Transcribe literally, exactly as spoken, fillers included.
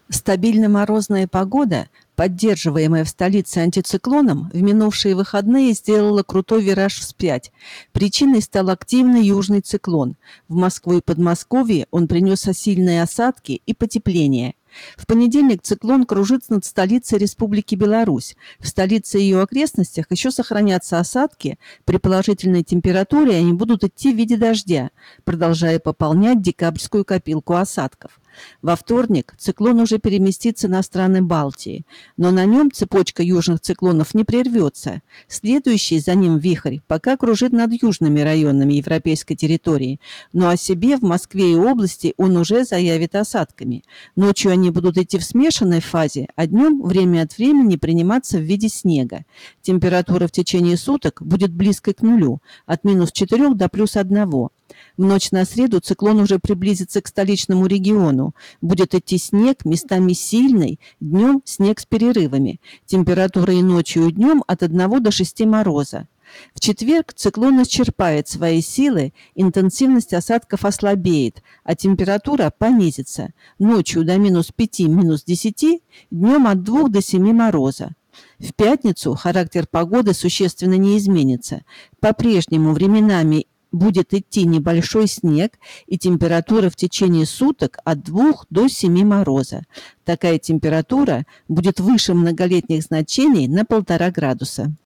Стабильно морозная погода, поддерживаемая в столице антициклоном, в минувшие выходные сделала крутой вираж вспять. Причиной стал активный южный циклон. В Москву и Подмосковье он принес сильные осадки и потепление. В понедельник циклон кружится над столицей Республики Беларусь. В столице и ее окрестностях еще сохранятся осадки. При положительной температуре они будут идти в виде дождя, продолжая пополнять декабрьскую копилку осадков. Во вторник циклон уже переместится на страны Балтии, но на нем цепочка южных циклонов не прервется. Следующий за ним вихрь пока кружит над южными районами европейской территории, но о себе в Москве и области он уже заявит осадками. Ночью они будут идти в смешанной фазе, а днем время от времени приниматься в виде снега. Температура в течение суток будет близкой к нулю, от минус четырёх до плюс одного. В ночь на среду циклон уже приблизится к столичному региону. Будет идти снег, местами сильный, днем снег с перерывами. Температура и ночью, и днем от одного до шести мороза. В четверг циклон исчерпает свои силы, интенсивность осадков ослабеет, а температура понизится. Ночью до минус пяти, минус десяти, днем от двух до семи мороза. В пятницу характер погоды существенно не изменится. По-прежнему временами будет идти небольшой снег, и температура в течение суток от двух до семи мороза. Такая температура будет выше многолетних значений на полтора градуса.